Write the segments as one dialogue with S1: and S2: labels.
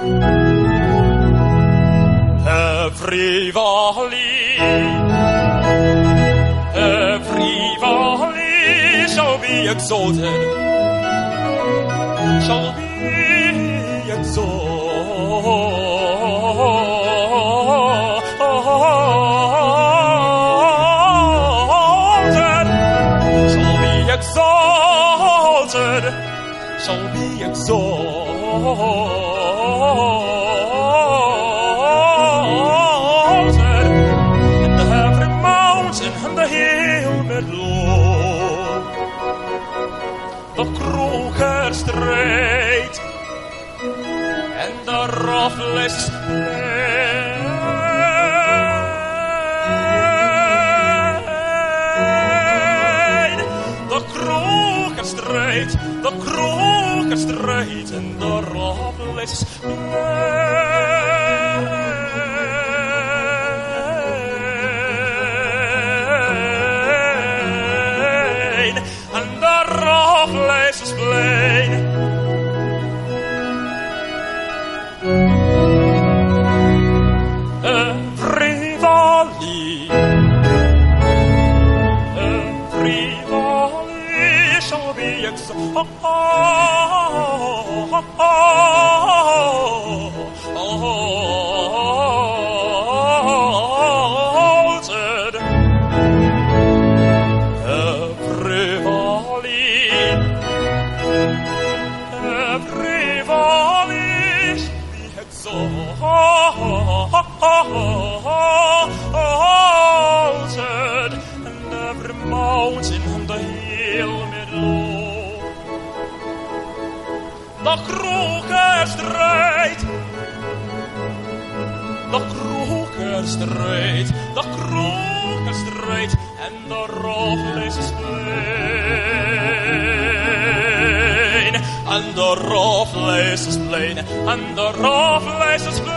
S1: Every valley shall be exalted, shall be exalted, shall be exalted, and every mountain and the hill made low, the crooked straight, and the rough places plain, the crooked straight, and the rough places plain, and the rough places plain. Every valley shall be exalted, every valley shall be exalted, and every mountain and the hill made low, the crooked straight, and the rough places plain, and the rough places plain, and the rough places plain.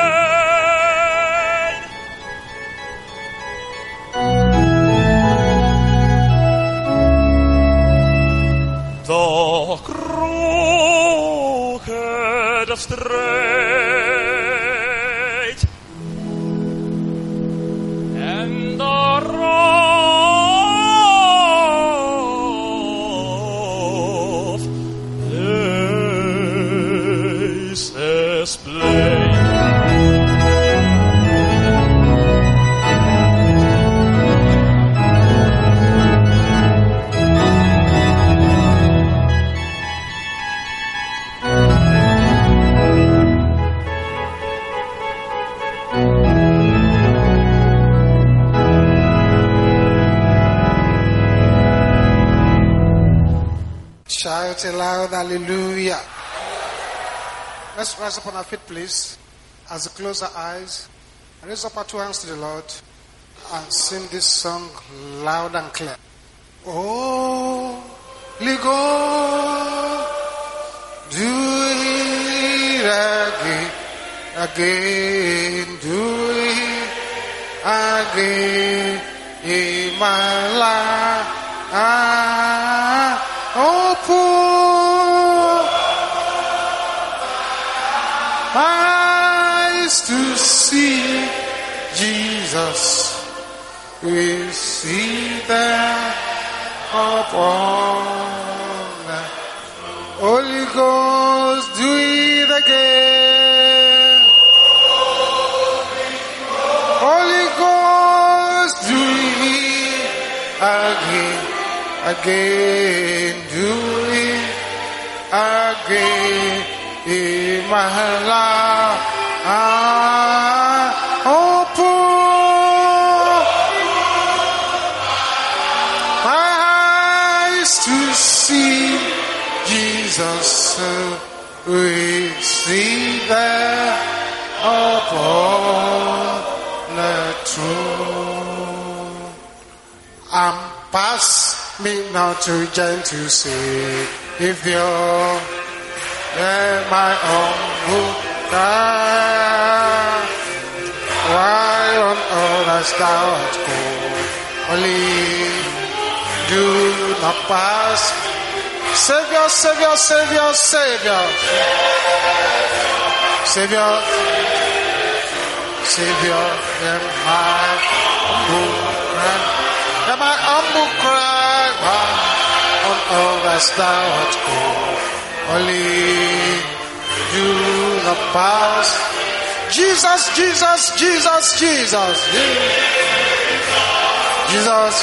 S1: The crooked straight, and the rough places plain.
S2: Shout aloud, hallelujah. Let's rise up on our feet, please. As we close our eyes, raise up our two hands to the Lord and sing this song loud and clear. Holy Ghost, do it again, do it again in my life. Open eyes to see Jesus. We see them upon the Holy Ghost, do it again. Holy Ghost, do it again. Again, do it again in my life. Open my eyes to see Jesus. We see that upon the throne. I'm past me now to gentle Savior, let my humble cry. Why on earth hast thou called? Only do not pass. Savior, Savior, Savior, Savior. Savior, Savior, hear my humble cry. Hear my humble cry. On all that thou art called. Only you the past. Jesus, Jesus, Jesus, Jesus. Jesus,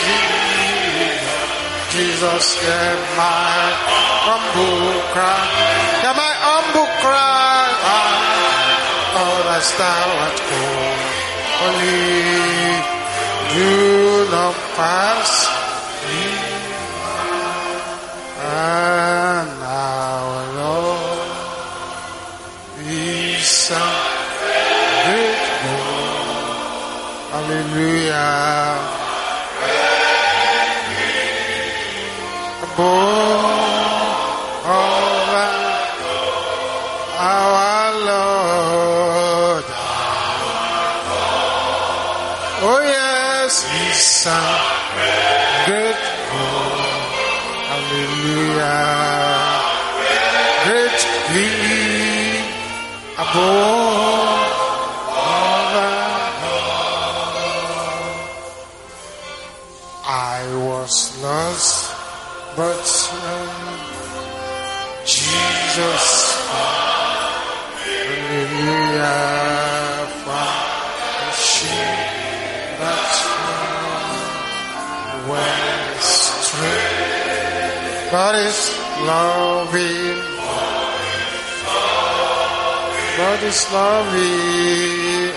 S2: Jesus, hear my humble cry. Hear my humble cry. All that thou art called. Only you the past. And our Lord is grateful. Hallelujah. Our Lord. Oh yes, He's grateful. Hallelujah. Great King above all. I was lost, but Jesus, hallelujah, found the sheep that went astray. God is loving. God is loving.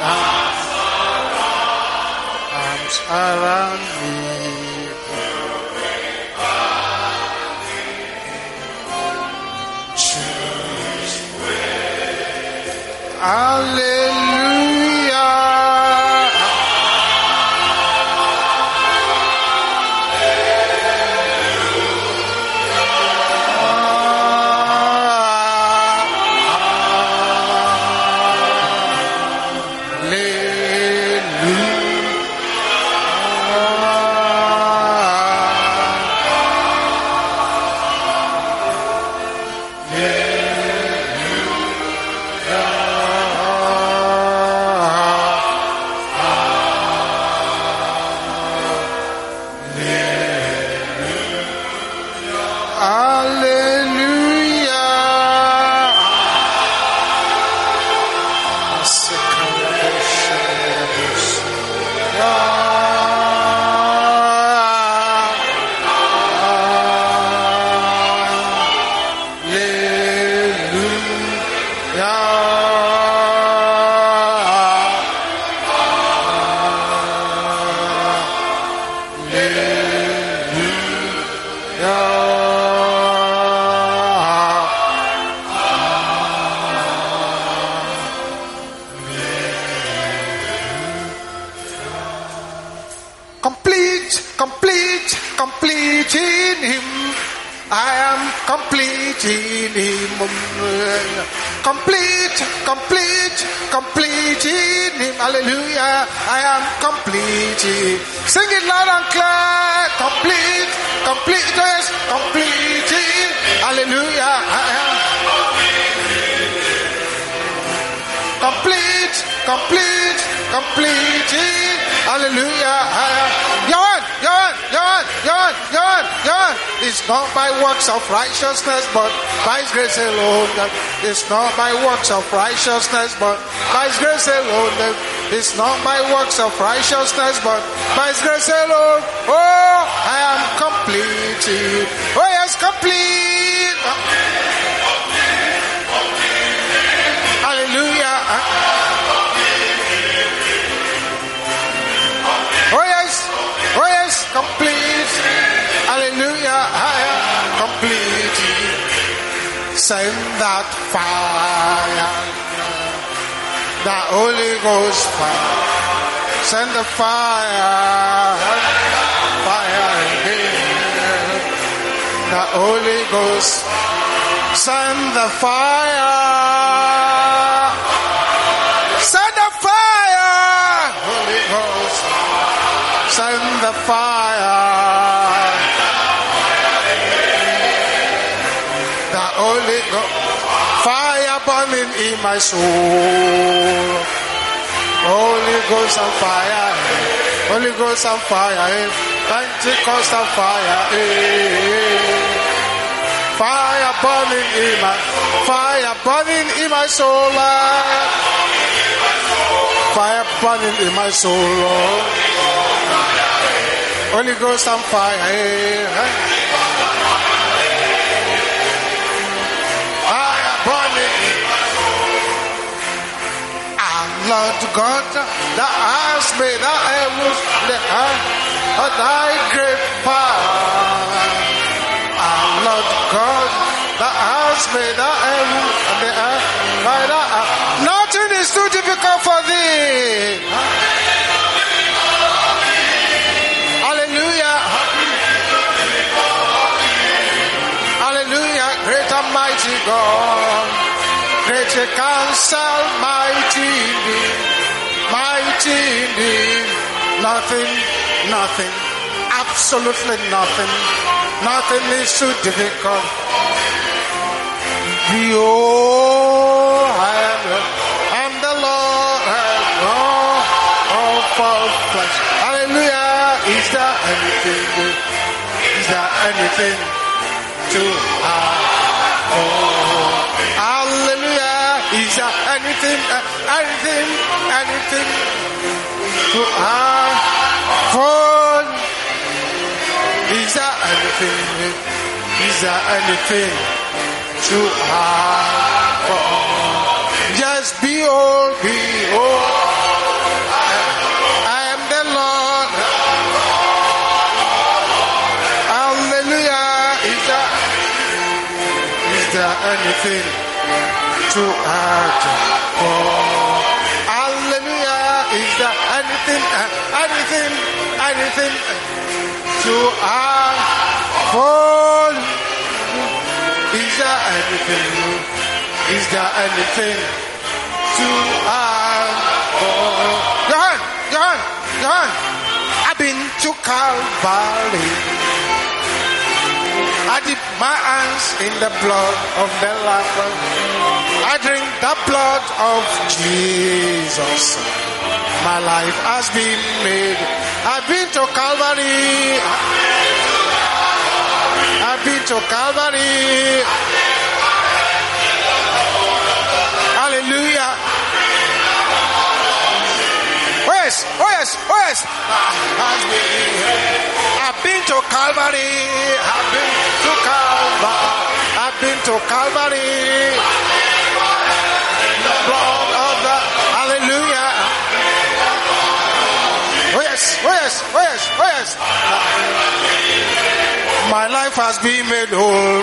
S2: Arms around me. Hallelujah. Complete in Him. I am complete in Him. Complete in Him. Hallelujah. I am complete. Sing it loud and clear. Complete, yes, complete in. Hallelujah. I am complete in. Hallelujah. I am. Yawn. It's not by works of righteousness, but by His grace alone. It's not by works of righteousness, but by His grace alone. It's not by works of righteousness, but by His grace alone. Oh, I am complete. Oh, yes, complete. Hallelujah. Oh, yes, complete. Hallelujah, I am complete. Send that fire, the Holy Ghost fire. Send the fire again. The Holy Ghost. Send the fire. Send the fire. Holy Ghost. Send the fire. The Holy Ghost. Fire burning in my soul. Holy Ghost and fire. Holy Ghost and fire. Pentecost and fire. Fire burning in my soul. Fire burning in my soul. Holy Ghost and fire. Fire burning. And Lord God, that has made the heavens, the earth, thy great power. And Lord God, that has made the heavens and the earth, by the earth. Nothing is too difficult for thee. Hallelujah. Hallelujah. Great and mighty God. Great counsel, mighty indeed. Mighty indeed. Nothing. Absolutely nothing. Nothing is too difficult. Behold, I am the Lord, of all flesh. Hallelujah. Is there anything too hard? Hallelujah. Is there anything too hard for? Is there anything too hard for? Just behold, I am the Lord. Hallelujah. Is there anything too hard for? Hallelujah. Is there anything too hard for? Is there anything too hard for? John, I've been to Calvary. I dip my hands in the blood of the Lamb. I drink the blood of Jesus. My life has been made. I've been to Calvary. I've been to Calvary. Hallelujah. Oh yes. I've been to Calvary. I've been to Calvary. The blood of the hallelujah. Oh yes. My life has been made whole.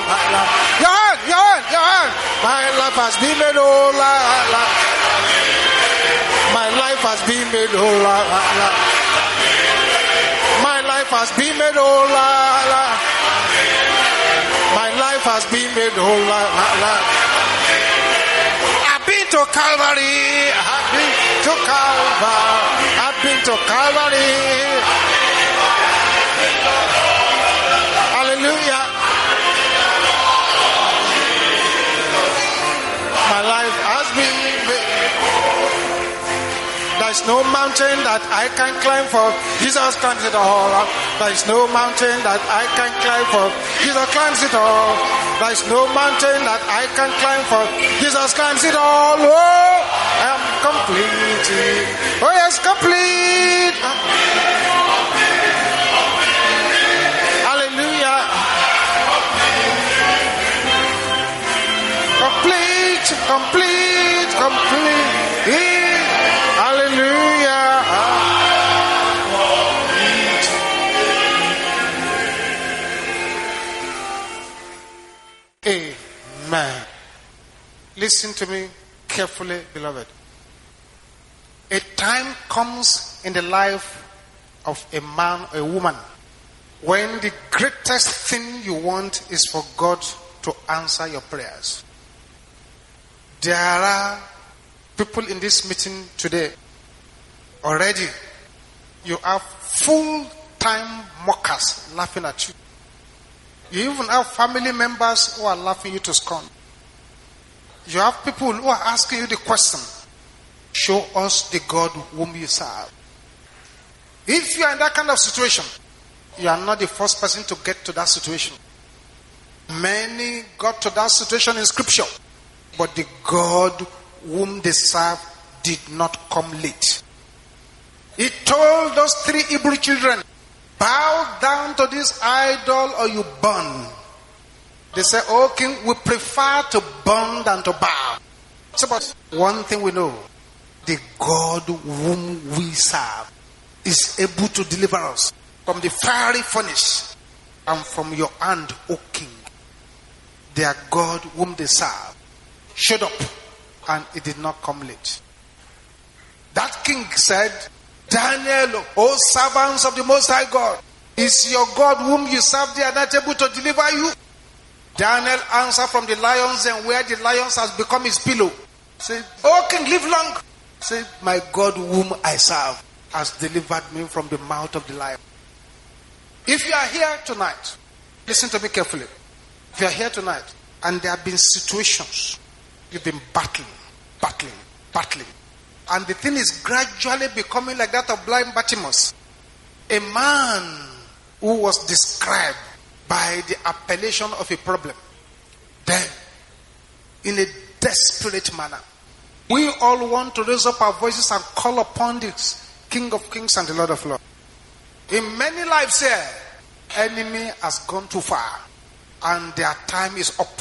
S2: John. My life has been made whole. My life has been made whole. My life has been made whole. My life has been made whole. I've been to Calvary. I've been to Calvary. Hallelujah. My life has been made. There's no mountain that I can climb for. Jesus climbs it all. There's no mountain that I can climb for. Jesus climbs it all. There's no mountain that I can climb for. Jesus climbs it all. Oh, I am complete. Oh yes, complete. Hallelujah. Complete. Hallelujah. Amen. Listen to me carefully, beloved. A time comes in the life of a man or a woman when the greatest thing you want is for God to answer your prayers. There are people in this meeting today. Already, you have full-time mockers laughing at you. You even have family members who are laughing you to scorn. You have people who are asking you the question, show us the God whom you serve. If you are in that kind of situation, you are not the first person to get to that situation. Many got to that situation in scripture, but the God whom they serve did not come late. He told those 3 Hebrew children, bow down to this idol or you burn. They said, oh king, we prefer to burn than to bow. So, but one thing we know, the God whom we serve is able to deliver us from the fiery furnace and from your hand, O king. Their God whom they serve showed up, and it did not come late. That king said, Daniel, O servants of the Most High God, is your God whom you serve, they are not able to deliver you? Daniel answered from the lions, and where the lions has become his pillow. Said, O king, live long. Said, my God whom I serve has delivered me from the mouth of the lion. If you are here tonight, listen to me carefully. If you are here tonight, and there have been situations you've been battling, and the thing is gradually becoming like that of blind Bartimaeus, a man who was described by the appellation of a problem. Then, in a desperate manner, we all want to raise up our voices and call upon this King of Kings and the Lord of Lords. In many lives here, enemy has gone too far, and their time is up.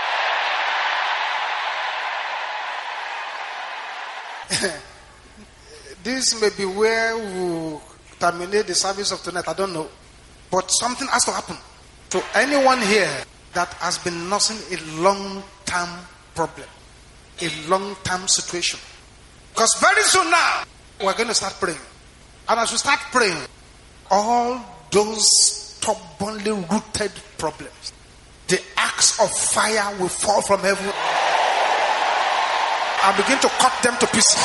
S2: This may be where we terminate the service of tonight, I don't know. But something has to happen to anyone here that has been nursing a long-term problem, a long-term situation. Because very soon now, we're going to start praying. And as we start praying, all those stubbornly rooted problems, the axe of fire will fall from heaven and begin to cut them to pieces.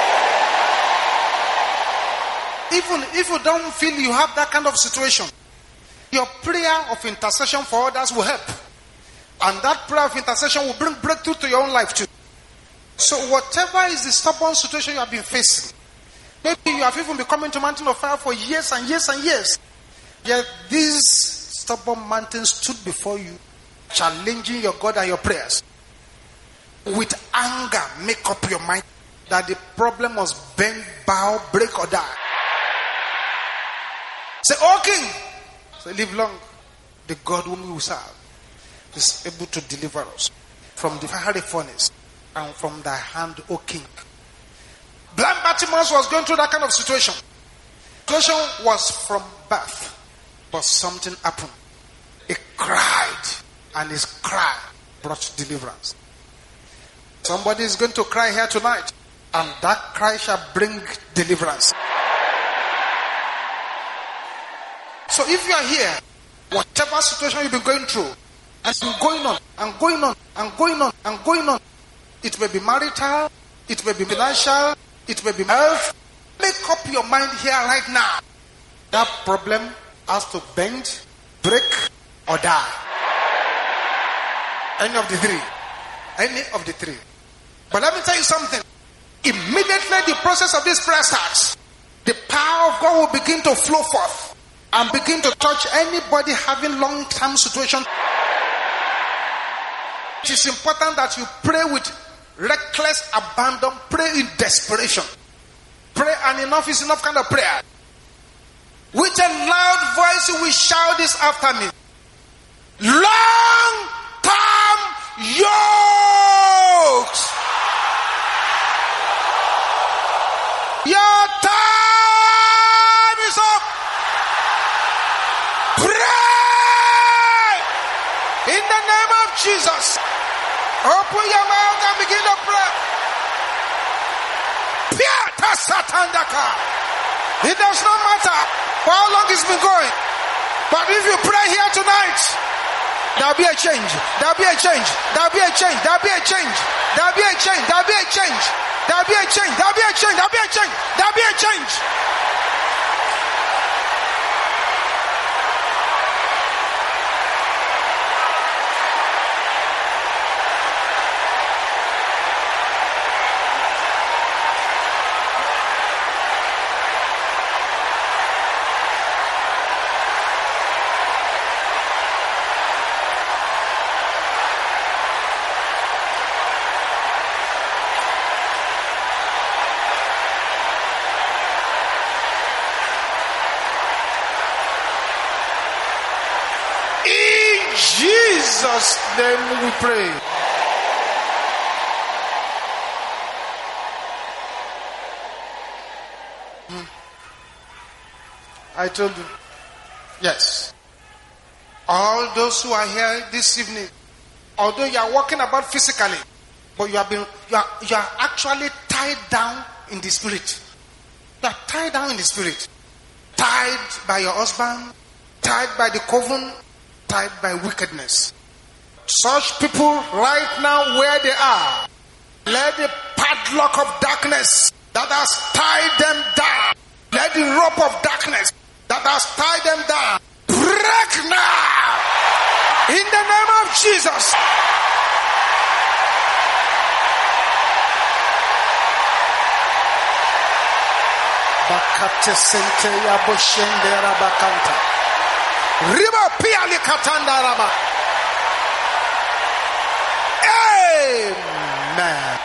S2: Even if you don't feel you have that kind of situation, your prayer of intercession for others will help. And that prayer of intercession will bring breakthrough to your own life too. So whatever is the stubborn situation you have been facing, maybe you have even been coming to Mountain of Fire for years and years and years, yet these stubborn mountains stood before you, challenging your God and your prayers. With anger, make up your mind that the problem must bend, bow, break or die. Say, O King, say, live long. The God whom we serve is able to deliver us from the fiery furnace and from thy hand, O King. Blind Bartimaeus was going through that kind of situation. The situation was from birth, but something happened. He cried, and his cry brought deliverance. Somebody is going to cry here tonight, and that cry shall bring deliverance. So if you are here, whatever situation you've been going through, and it's been going on, and going on, and going on, and going on, it may be marital, it may be financial, it may be health. Make up your mind here right now. That problem has to bend, break, or die. Any of the three. Any of the three. But let me tell you something. Immediately the process of this prayer starts, the power of God will begin to flow forth and begin to touch anybody having long-term situation. It is important that you pray with reckless abandon, pray in desperation. Pray and enough is enough kind of prayer. With a loud voice you will shout this after me. Long-term yokes. Your time is up. Pray in the name of Jesus. Open your mouth and begin to pray. It does not matter for how long it's been going, but if you pray here tonight, there'll be a change. There'll be a change. There'll be a change. There'll be a change. There'll be a change. There'll be a change. There'll be a change. There'll be a change. There'll be a change. There'll be a change. Jesus' name we pray. I told you. Yes. All those who are here this evening, although you are walking about physically, but you are actually tied down in the spirit. You are tied down in the spirit. Tied by your husband, tied by the coven, tied by wickedness. Such people right now where they are, let the padlock of darkness that has tied them down, let the rope of darkness that has tied them down break now in the name of Jesus. Bakate sente ya boshende rabakanta riba pia likatanda raba. Amen.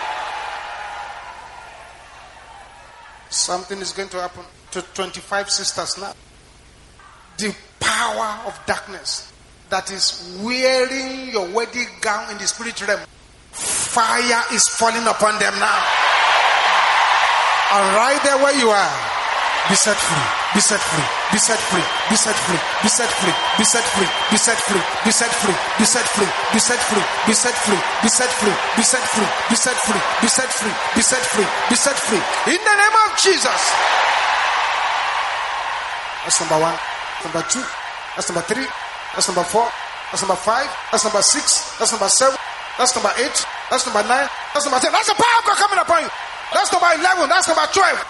S2: Something is going to happen to 25 sisters now. The power of darkness that is wearing your wedding gown in the spirit realm, fire is falling upon them now. And right there where you are, be set free, be set free, be set free, be set free, be set free, be set free, be set free, be set free, be set free, be set free, be set free, be set free, be set free, be set free, be set free, be set free, be set free. In the name of Jesus. That's number 1. Number 2. That's number 3. That's number 4. That's number 5. That's number 6. That's number 7. That's number 8. That's number 9. That's number 10. That's the power of God coming upon you. That's number 11. That's number 12.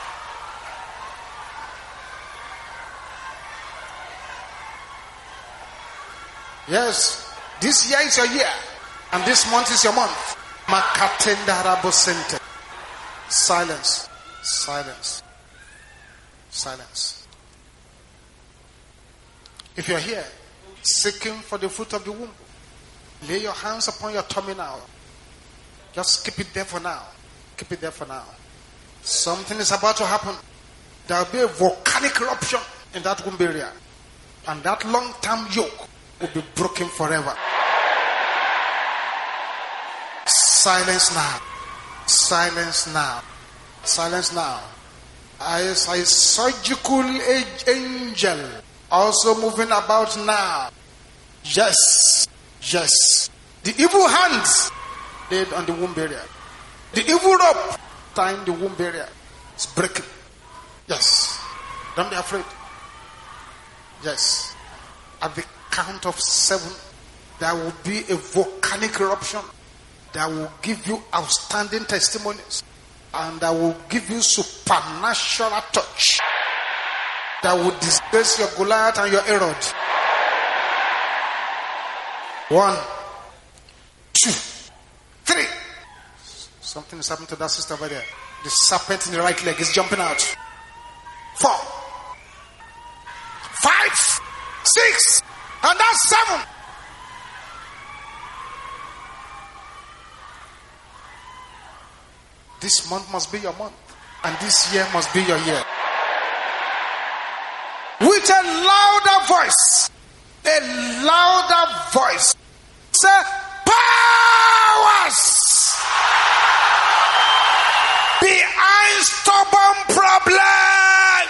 S2: Yes, this year is your year, and this month is your month. Makatenda rabosente. Silence, silence, silence. If you're here seeking for the fruit of the womb, lay your hands upon your tummy now. Just keep it there for now. Keep it there for now. Something is about to happen. There will be a volcanic eruption in that womb area, and that long-term yoke will be broken forever. Silence now. Silence now. Silence now. I saw a surgical angel also moving about now. Yes. Yes. The evil hands laid on the womb area. The evil rope tying the womb area is breaking. Yes. Don't be afraid. Yes. At the count of 7, there will be a volcanic eruption that will give you outstanding testimonies, and that will give you supernatural touch that will disgrace your Goliath and your Herod. 1, 2, 3. Something is happening to that sister over there. The serpent in the right leg is jumping out. 4, 5, 6, and that's 7. This month must be your month, and this year must be your year. With a louder voice, say, powers behind stubborn problem,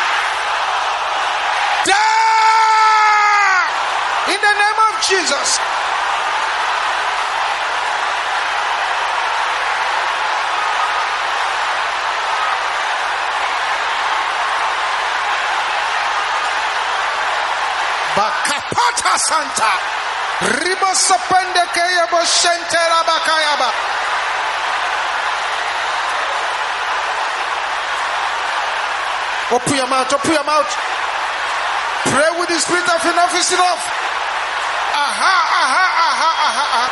S2: die in the name of Jesus. Bakapata Santa Ribo Sopende Kayabo Shentera Bakayaba. Open your mouth, open your mouth. Pray with the spirit of enough is enough. Aha, aha, aha, aha, aha.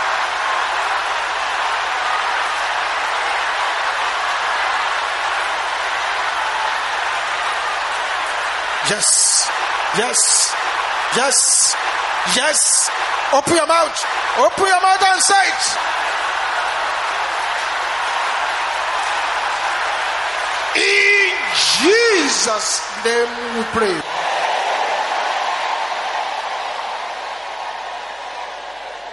S2: Yes, yes, yes, yes. Open your mouth and say it. In Jesus' name we pray.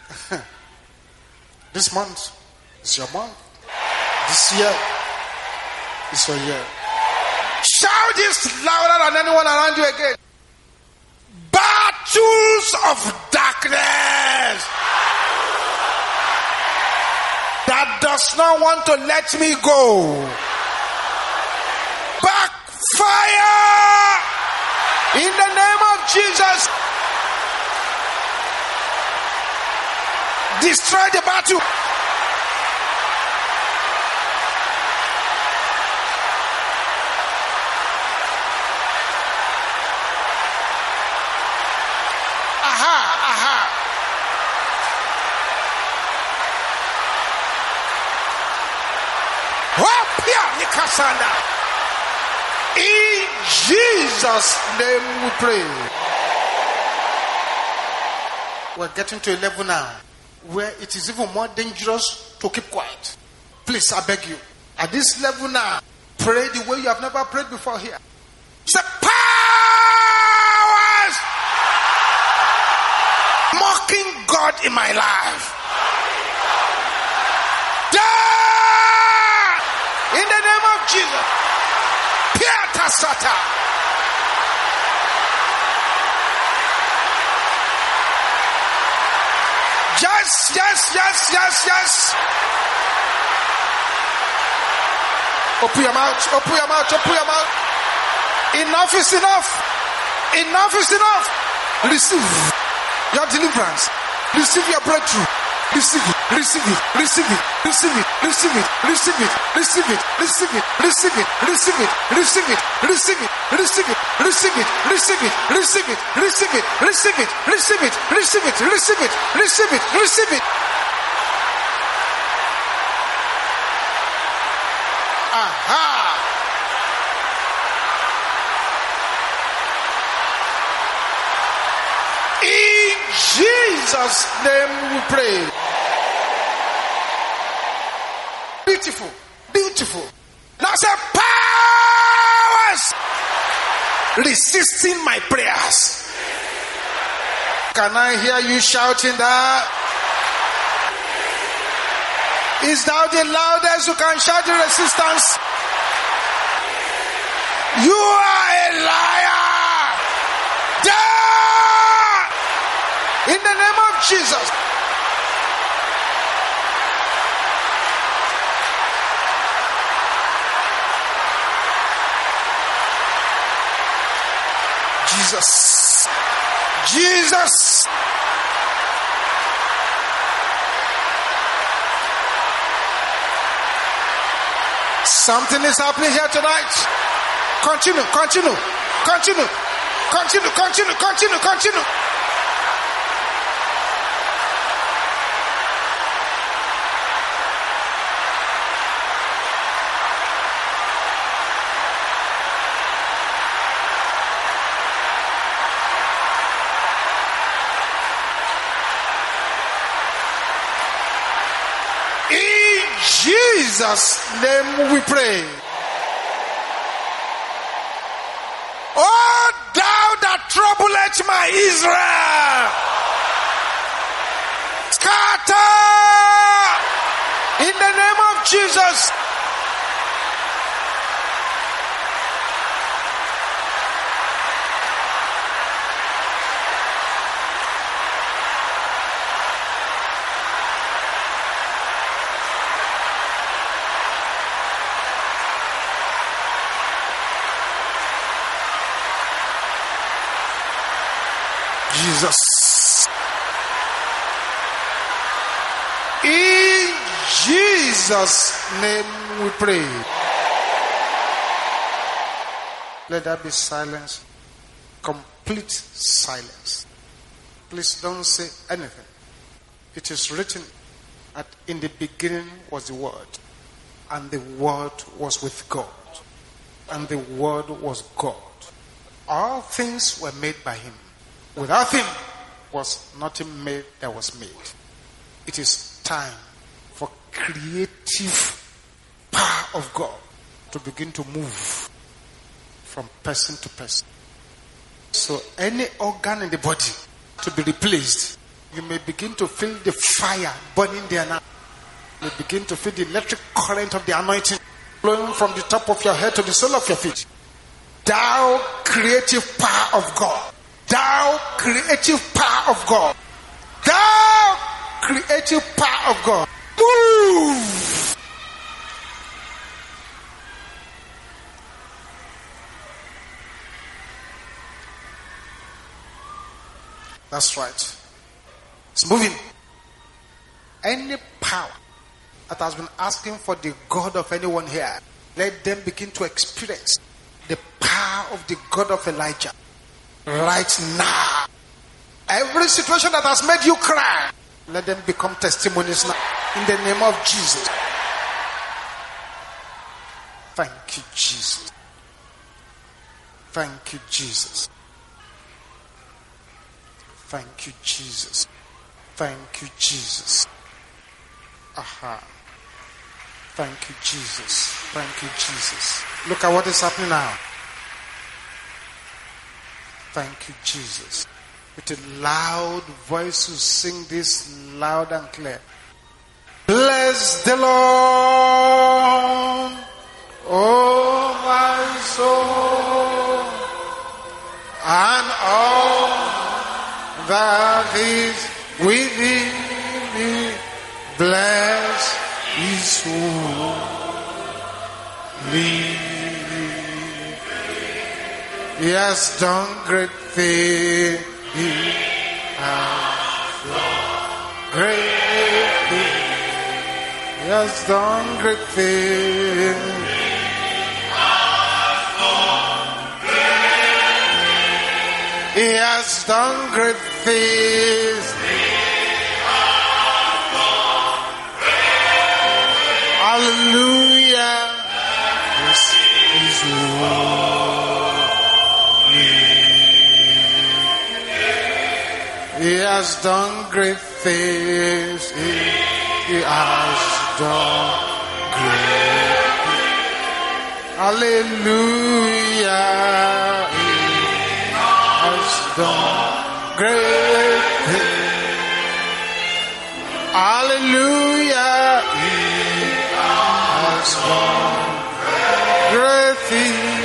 S2: This month is your month. This year is your year. Shout this louder than anyone around you again. Battles of darkness that does not want to let me go. Backfire in the name of Jesus. Destroy the battle. In Jesus' name we pray. We're getting to a level now where it is even more dangerous to keep quiet. Please, I beg you. At this level now, pray the way you have never prayed before here. Say, powers mocking God in my life. In the name of Jesus. Piata Sata. Yes. Open your mouth. Enough is enough. Receive your deliverance. Receive your breakthrough. Receive it. Aha. In Jesus' name we pray. Beautiful. Now say, powers resisting my prayers. Can I hear you shouting that? Is thou the loudest who can shout the resistance? You are a liar. Die! In the name of Jesus. Jesus. Something is happening here tonight. Continue. Jesus' name we pray. Oh, thou that troublest my Israel, scatter in the name of Jesus. In Jesus' name we pray. Let there be silence. Complete silence. Please don't say anything. It is written that in the beginning was the Word, and the Word was with God, and the Word was God. All things were made by Him. Without Him was nothing made that was made. It is time for creative power of God to begin to move from person to person. So any organ in the body to be replaced You may begin to feel the fire burning there now. You begin to feel the electric current of the anointing flowing from the top of your head to the sole of your feet. Thou creative power of God. Thou creative power of God. Thou creative power of God. Move! That's right. It's moving. Any power that has been asking for the God of anyone here, let them begin to experience the power of the God of Elijah right now. Every situation that has made you cry, let them become testimonies now in the name of Jesus. Thank you, Jesus. Thank you, Jesus. Thank you, Jesus. Thank you, Jesus. Aha. Thank you, Jesus. Thank you, Jesus. Look at what is happening now. Thank you, Jesus. With a loud voice, you sing this loud and clear. Bless the Lord, oh my soul, and all that is within me. Bless his holy. He has done great things. He has done great things. He has done great things. He has done great things. Hallelujah. This is He has done great things. He has done great things. Hallelujah. He has done great things. Hallelujah. He has done great things.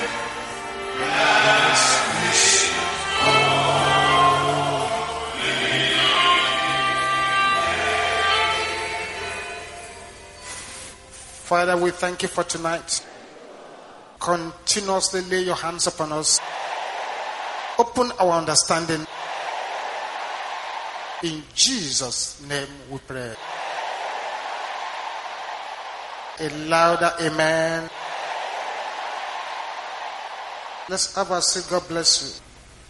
S2: Father, we thank you for tonight. Continuously lay your hands upon us. Open our understanding. In Jesus' name we pray. A louder amen. Let's have a say, God bless you.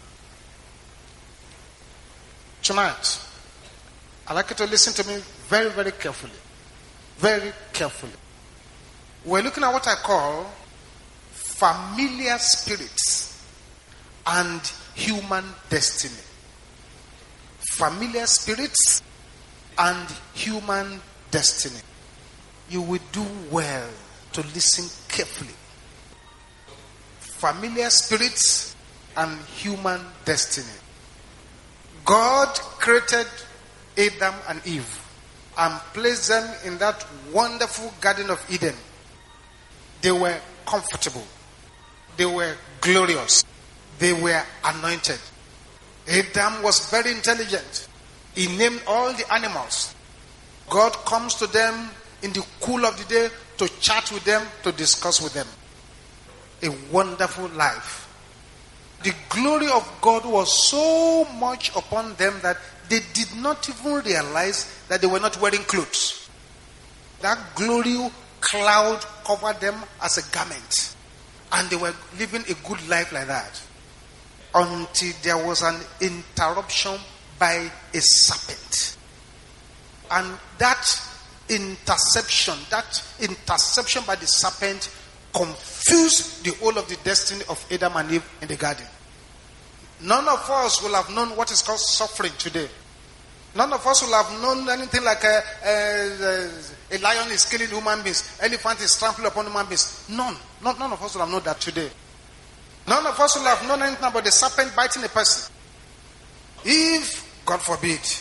S2: Tonight, I'd like you to listen to me very, very carefully. Very carefully. We're looking at what I call familiar spirits and human destiny. Familiar spirits and human destiny. You will do well to listen carefully. Familiar spirits and human destiny. God created Adam and Eve and placed them in that wonderful Garden of Eden. They were comfortable. They were glorious. They were anointed. Adam was very intelligent. He named all the animals. God comes to them in the cool of the day to chat with them, to discuss with them. A wonderful life. The glory of God was so much upon them that they did not even realize that they were not wearing clothes. That glory cloud covered them as a garment. And they were living a good life like that. Until there was an interruption by a serpent. And that interception by the serpent confused the whole of the destiny of Adam and Eve in the garden. None of us will have known what is called suffering today. None of us will have known anything like a lion is killing human beings. Elephant is trampling upon human beings. None of us will have known that today. None of us will have known anything about the serpent biting a person. If, God forbid,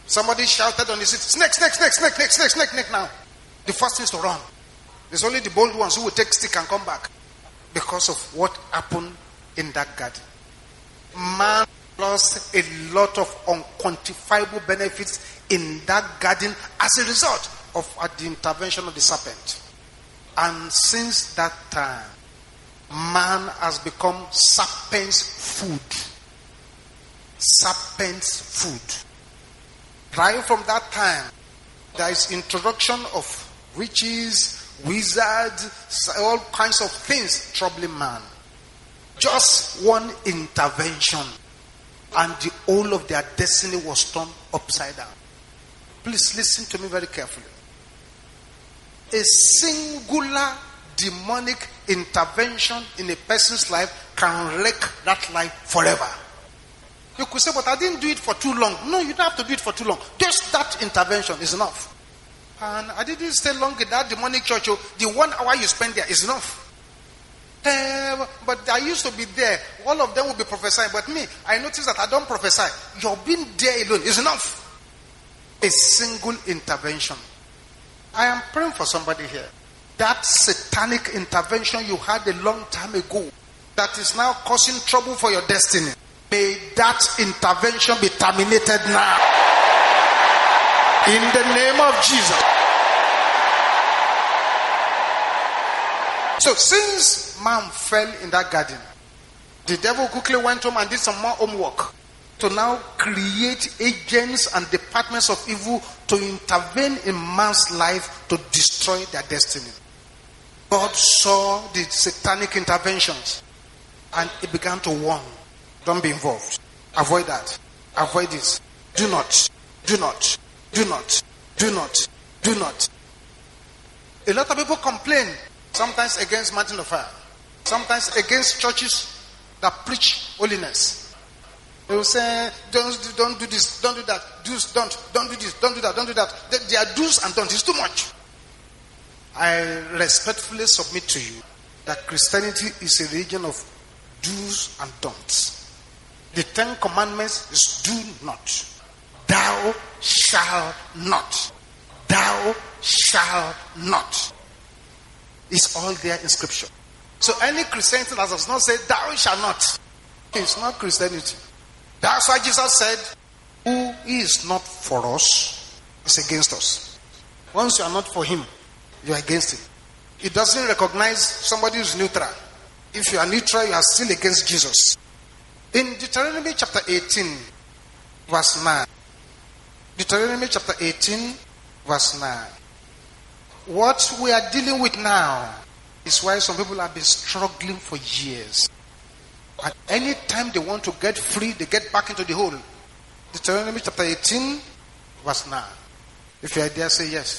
S2: Somebody shouted on the seat, snake, snake, snake, snake, snake, snake, snake, snake now. The first thing is to run. It's only the bold ones who will take stick and come back. Because of what happened in that garden. Man lost a lot of unquantifiable benefits in that garden as a result of the intervention of the serpent. And since that time, man has become serpent's food. Serpent's food. Right from that time, there is introduction of witches, wizards, all kinds of things troubling man. Just one intervention, and the whole of their destiny was turned upside down. Please listen to me very carefully. A singular demonic intervention in a person's life can wreck that life forever. You could say, but I didn't do it for too long. No, you don't have to do it for too long. Just that intervention is enough. And I didn't stay long in that demonic church. The 1 hour you spend there is enough. But I used to be there. All of them will be prophesying. But me, I noticed that I don't prophesy. Your being there alone is enough. A single intervention. I am praying for somebody here. That satanic intervention you had a long time ago that is now causing trouble for your destiny. May that intervention be terminated now. In the name of Jesus. So since man fell in that garden, the devil quickly went home and did some more homework to now create agents and departments of evil to intervene in man's life to destroy their destiny. God saw the satanic interventions and he began to warn. Don't be involved. Avoid that. Avoid this. Do not. Do not. Do not. Do not. Do not. A lot of people complain. Sometimes against Mountain of Fire. Sometimes against churches that preach holiness. They will say, don't do this, don't do that. Do's, don't do this, don't do that, don't do that. There are do's and don'ts. It's too much. I respectfully submit to you that Christianity is a religion of do's and don'ts. The 10 commandments is do not. Thou shalt not. Thou shalt not. It's all there in scripture. So any Christianity that does not say thou shalt not, it's not Christianity. That's why Jesus said, who is not for us is against us. Once you are not for him, you are against him. It doesn't recognize somebody who is neutral. If you are neutral, you are still against Jesus. In Deuteronomy chapter 18, verse 9. Deuteronomy chapter 18, verse 9. What we are dealing with now is why some people have been struggling for years. And any time they want to get free, they get back into the hole. Deuteronomy chapter 18, verse 9. If you are there, say yes.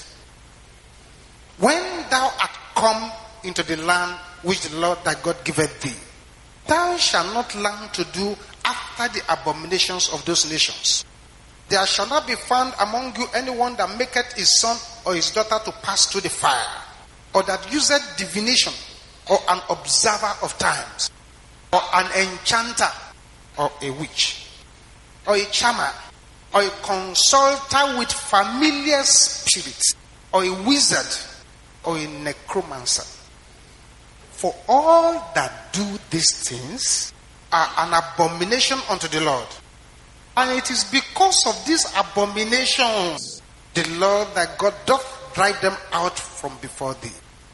S2: When thou art come into the land which the Lord thy God giveth thee, thou shalt not learn to do after the abominations of those nations. There shall not be found among you anyone that maketh his son or his daughter to pass through the fire, or that useth divination, or an observer of times, or an enchanter, or a witch, or a charmer, or a consulter with familiar spirits, or a wizard, or a necromancer. For all that do these things are an abomination unto the Lord. And it is because of these abominations the Lord thy God doth drive them out from before thee.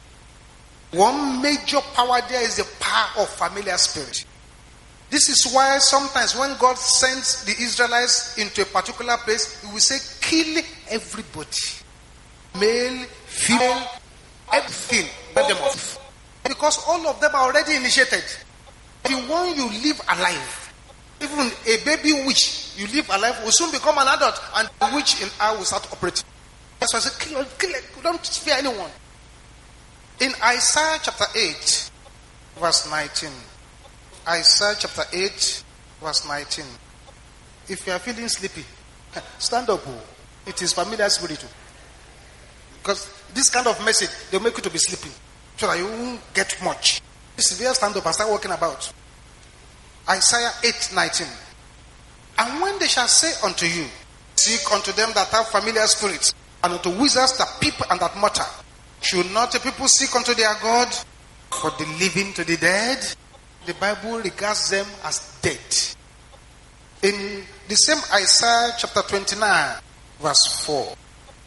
S2: One major power there is the power of familiar spirit. This is why sometimes when God sends the Israelites into a particular place, he will say, kill everybody. Male, female, everything. Let them off. Because all of them are already initiated. The one you live alive, even a baby witch you live alive will soon become an adult, and the witch in her will start operating. That's why I say, kill it. Don't fear anyone. In Isaiah chapter 8, verse 19. Isaiah chapter 8, verse 19. If you are feeling sleepy, stand up. It is familiar spirit. Because this kind of message, they'll make you to be sleeping, so that you won't get much. This is stand up and start walking about. Isaiah 8, 19. And when they shall say unto you, Seek unto them that have familiar spirits, and unto wizards that peep and that mutter. Should not the people seek unto their God? For the living to the dead, the Bible regards them as dead. In the same Isaiah chapter 29, verse 4.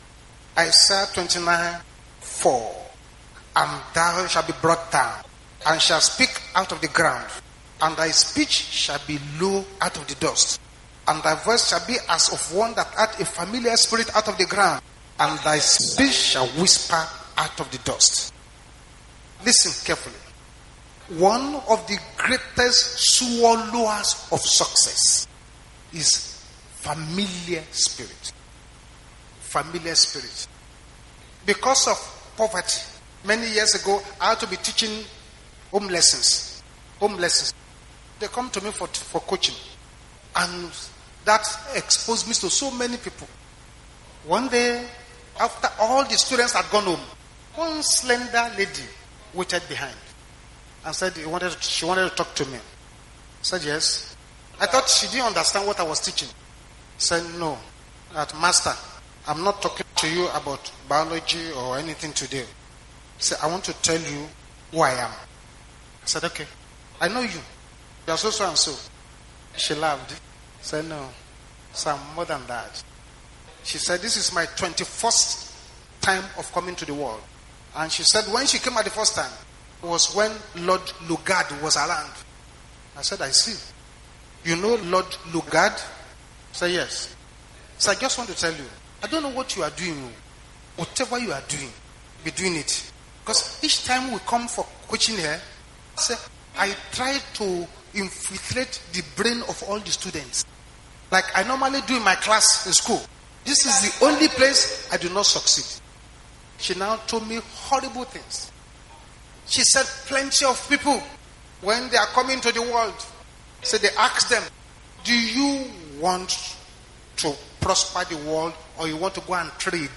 S2: Isaiah 29, 4. And thou shalt be brought down, and shalt speak out of the ground, and thy speech shall be low out of the dust, and thy voice shall be as of one that hath a familiar spirit out of the ground, and thy speech shall whisper out of the dust. Listen carefully. One of the greatest swallowers of success is familiar spirit. Familiar spirit. Because of poverty, many years ago, I had to be teaching home lessons. Home lessons. They come to me for coaching. And that exposed me to so many people. One day, after all the students had gone home, one slender lady waited behind and said she wanted to talk to me. I said, yes. I thought she didn't understand what I was teaching. I said, no. That master, I'm not talking to you about biology or anything today. He said, I want to tell you who I am. I said, okay. I know you. You are so and so. She laughed. I said, no. So I'm more than that. She said, this is my 21st time of coming to the world. And she said, when she came at the first time, it was when Lord Lugard was around. I said, I see. You know Lord Lugard? I said, yes. So I just want to tell you, I don't know what you are doing. Whatever you are doing, be doing it. Because each time we come for coaching here, I try to infiltrate the brain of all the students. Like I normally do in my class in school. This is the only place I do not succeed. She now told me horrible things. She said plenty of people, when they are coming to the world, they ask them, do you want to prosper the world or you want to go and trade?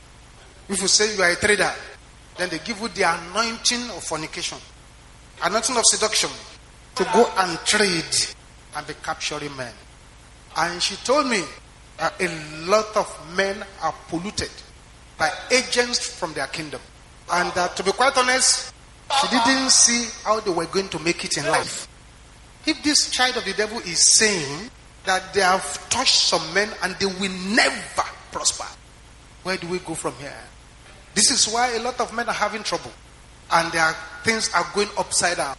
S2: If you say you are a trader, then they give you the anointing of fornication, anointing of seduction, to go and trade and be capturing men. And she told me that a lot of men are polluted by agents from their kingdom. And to be quite honest, she didn't see how they were going to make it in life. If this child of the devil is saying that they have touched some men and they will never prosper, where do we go from here? This is why a lot of men are having trouble and their things are going upside down.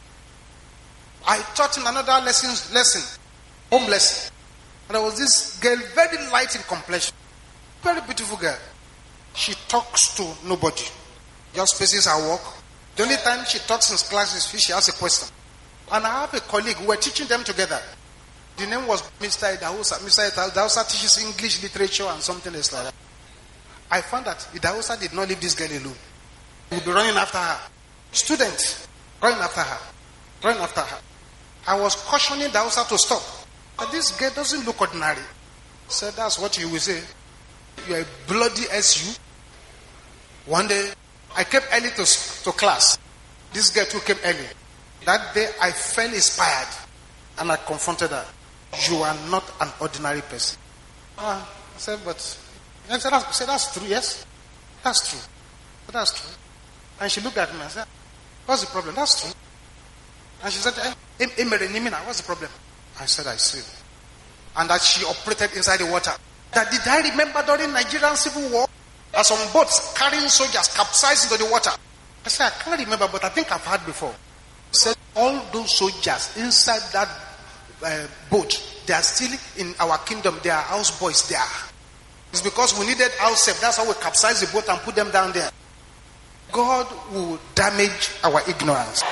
S2: I taught in another lesson, home lesson. And there was this girl, very light in complexion, very beautiful girl. She talks to nobody, just faces her work. The only time she talks in class is if she has a question. And I have a colleague, we were teaching them together. The name was Mr. Idahosa. Mr. Idahosa teaches English literature and something else like that. I found that Idahosa did not leave this girl alone. He would be running after her. Students, running after her. Running after her. I was cautioning Idahosa to stop. But this girl doesn't look ordinary. I said, that's what you will say. You are a bloody SU. One day, I came early to class. This girl too came early. That day, I felt inspired. And I confronted her. You are not an ordinary person. I said, but... I said, that's true, yes? That's true. But that's true. And she looked at me and said, what's the problem? That's true. And she said, what's the problem? I said, I see. And that she operated inside the water. That did I remember during Nigerian Civil War? That some boats carrying soldiers capsized into the water. I said, I can't remember, but I think I've heard before. He said, all those soldiers inside that boat, they are still in our kingdom. They are houseboys there. It's because we needed house safe. That's how we capsized the boat and put them down there. God will damage our ignorance.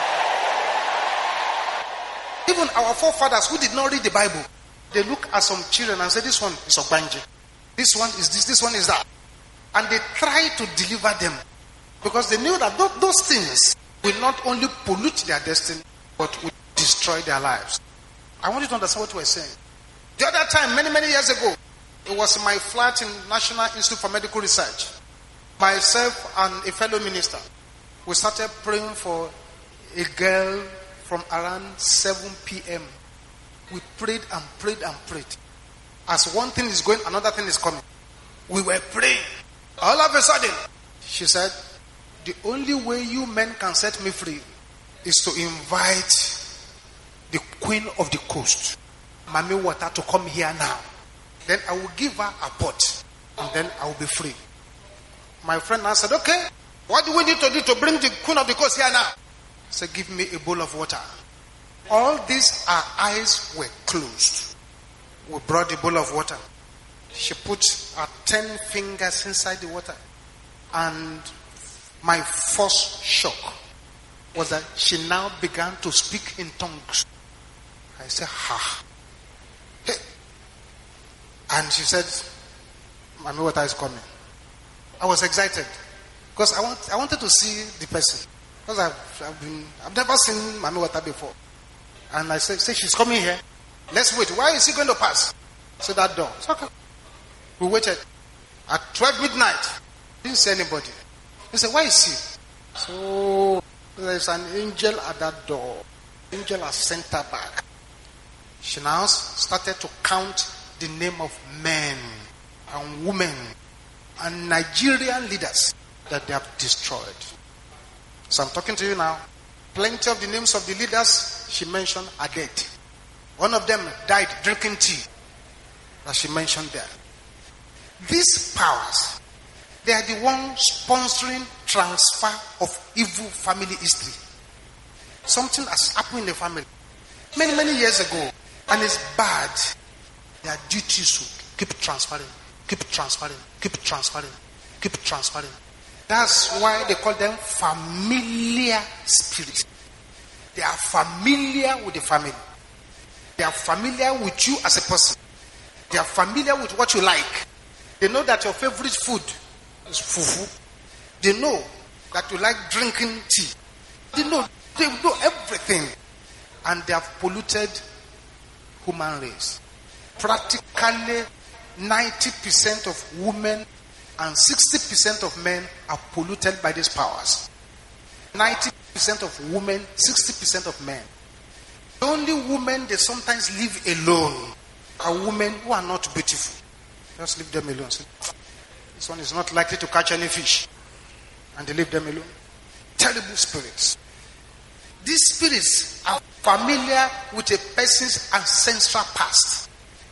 S2: Even our forefathers who did not read the Bible, they look at some children and say, this one is Ogbanje. This one is this one is that. And they try to deliver them. Because they knew that those things will not only pollute their destiny, but will destroy their lives. I want you to understand what we're saying. The other time, many years ago, it was in my flat in National Institute for Medical Research. Myself and a fellow minister, we started praying for a girl from around 7 p.m. We prayed and prayed and prayed. As one thing is going, another thing is coming. We were praying. All of a sudden, she said, the only way you men can set me free is to invite the queen of the coast, Mami Water, to come here now. Then I will give her a pot, and then I will be free. My friend answered, okay, what do we need to do to bring the queen of the coast here now? I said, give me a bowl of water. All these, our eyes were closed. We brought the bowl of water. She put her 10 fingers inside the water. And my first shock was that she now began to speak in tongues. I said, ha. Hey. And she said, Mami Water is coming. I was excited because I wanted to see the person. Because I've never seen Mami Water before. And I said, she's coming here. Let's wait. Why is he going to pass? So that door. It's okay. We waited. At 12 midnight, didn't see anybody. He said, where is he? So there's an angel at that door. Angel has sent her back. She now started to count the name of men and women and Nigerian leaders that they have destroyed. So I'm talking to you now. Plenty of the names of the leaders she mentioned are dead. One of them died drinking tea, that she mentioned there. These powers, they are the ones sponsoring transfer of evil family history. Something has happened in the family many, many years ago, and it's bad. Their duty is to keep transferring, keep transferring, keep transferring, keep transferring. That's why they call them familiar spirits. They are familiar with the family. They are familiar with you as a person. They are familiar with what you like. They know that your favorite food is fufu. They know that you like drinking tea. They know everything. And they have polluted human race. Practically 90% of women and 60% of men are polluted by these powers. 90% of women, 60% of men. The only women they sometimes leave alone are women who are not beautiful. Just leave them alone. This one is not likely to catch any fish. And they leave them alone. Terrible spirits. These spirits are familiar with a person's ancestral past.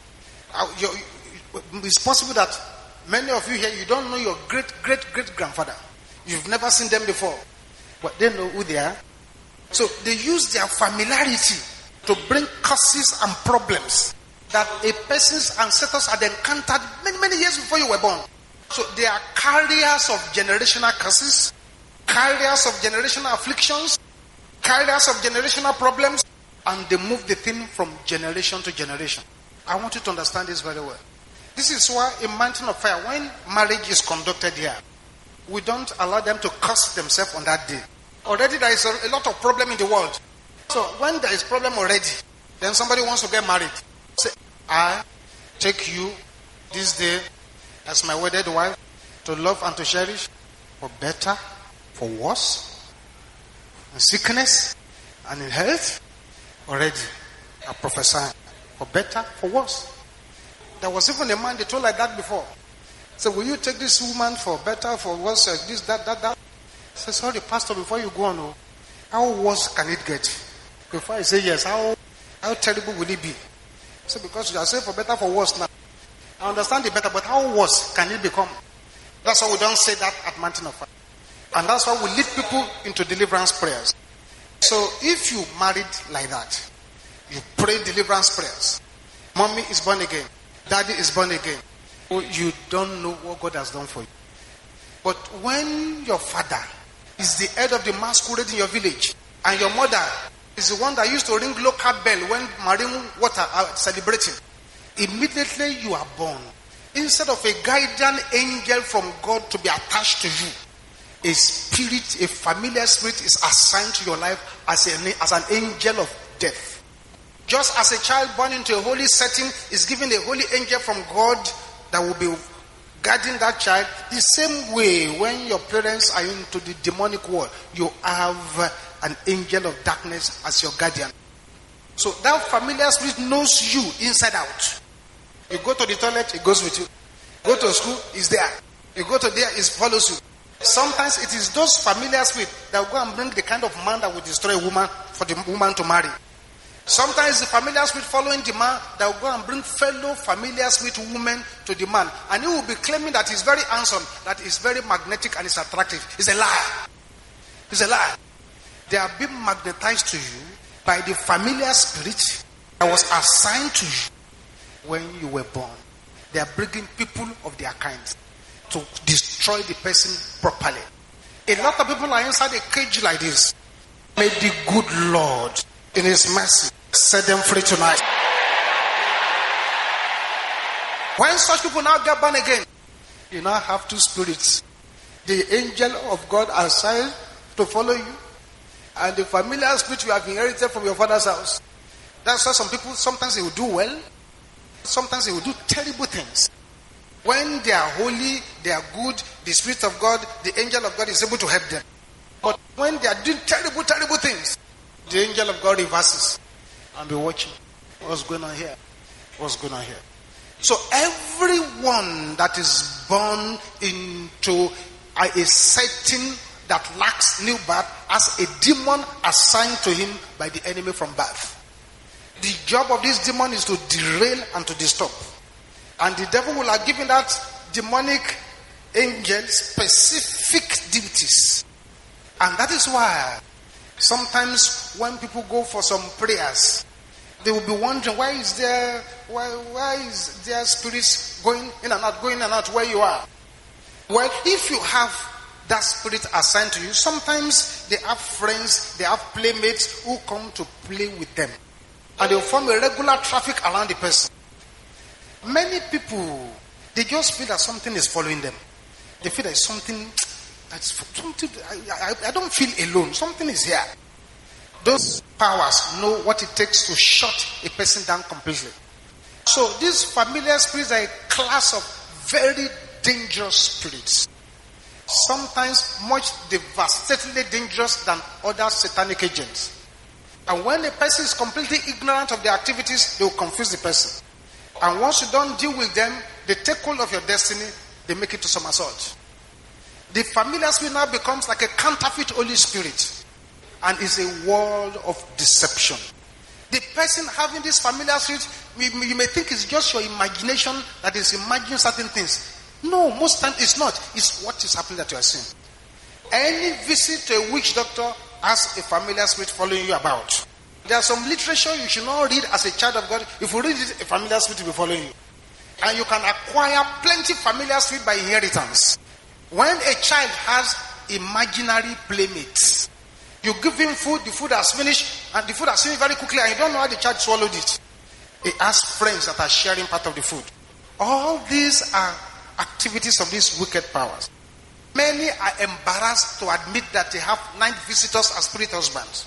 S2: It's possible that many of you here, you don't know your great-great-great-grandfather. You've never seen them before. But they know who they are. So they use their familiarity to bring curses and problems that a person's ancestors had encountered many, many years before you were born. So they are carriers of generational curses, carriers of generational afflictions, carriers of generational problems, and they move the thing from generation to generation. I want you to understand this very well. This is why in Mountain of Fire, when marriage is conducted here, we don't allow them to curse themselves on that day. Already there is a lot of problem in the world. So when there is problem already, then somebody wants to get married. Say, I take you this day as my wedded wife to love and to cherish, for better, for worse, in sickness and in health. Already, I prophesy, for better, for worse. There was even a man they told like that before. So will you take this woman for better, for worse, this, that? I said, sorry, pastor, before you go on, how worse can it get? Before I say yes, how terrible will it be? So because you are saying for better, for worse now. I understand it better, but how worse can it become? That's why we don't say that at Mountain of Fire. And that's why we lead people into deliverance prayers. So if you married like that, you pray deliverance prayers. Mommy is born again. Daddy is born again. You don't know what God has done for you. But when your father is the head of the masquerade in your village, and your mother is the one that used to ring local bell when marine water are celebrating, immediately you are born. Instead of a guardian angel from God to be attached to you, a spirit, a familiar spirit is assigned to your life as an angel of death. Just as a child born into a holy setting is given a holy angel from God that will be guarding that child, the same way when your parents are into the demonic world, you have an angel of darkness as your guardian. So that familiar spirit knows you inside out. You go to the toilet, it goes with you. Go to school, it's there. You go to there, it follows you. Sometimes it is those familiar spirits that will go and bring the kind of man that will destroy a woman for the woman to marry. Sometimes the familiar spirit following the man that will go and bring fellow familiar spirit women to the man. And he will be claiming that he's very handsome, that he's very magnetic and is attractive. It's a lie. It's a lie. They are being magnetized to you by the familiar spirit that was assigned to you when you were born. They are bringing people of their kind to destroy the person properly. A lot of people are inside a cage like this. May the good Lord, in His mercy, set them free tonight. When such people now get born again, you now have two spirits. The angel of God assigned to follow you, and the familiar spirit you have inherited from your father's house. That's why some people, sometimes they will do well, sometimes they will do terrible things. When they are holy, they are good, the Spirit of God, the angel of God is able to help them. But when they are doing terrible, terrible things, the angel of God reverses and be watching. What's going on here? What's going on here? So everyone that is born into a setting that lacks new birth has a demon assigned to him by the enemy from birth. The job of this demon is to derail and to disturb. And the devil will have given that demonic angel specific duties. And that is why sometimes when people go for some prayers, they will be wondering, why is there spirits going in and out where you are? Well, if you have that spirit assigned to you, sometimes they have friends, they have playmates who come to play with them. And they will form a regular traffic around the person. Many people, they just feel that something is following them. They feel there's something, I don't feel alone. Something is here. Those powers know what it takes to shut a person down completely. So these familiar spirits are a class of very dangerous spirits. Sometimes much devastatingly dangerous than other satanic agents. And when a person is completely ignorant of their activities, they will confuse the person. And once you don't deal with them, they take hold of your destiny, they make it to somersault. The familiar spirit now becomes like a counterfeit Holy Spirit and is a world of deception. The person having this familiar spirit, you may think it's just your imagination that is imagining certain things. No, most times it's not. It's what is happening that you are seeing. Any visit to a witch doctor has a familiar spirit following you about. There's some literature you should not read as a child of God. If you read it, a familiar spirit will be following you. And you can acquire plenty familiar spirit by inheritance. When a child has imaginary playmates, you give him food, the food has finished, and the food has finished very quickly, and you don't know how the child swallowed it. He has friends that are sharing part of the food. All these are activities of these wicked powers. Many are embarrassed to admit that they have night visitors as spirit husbands.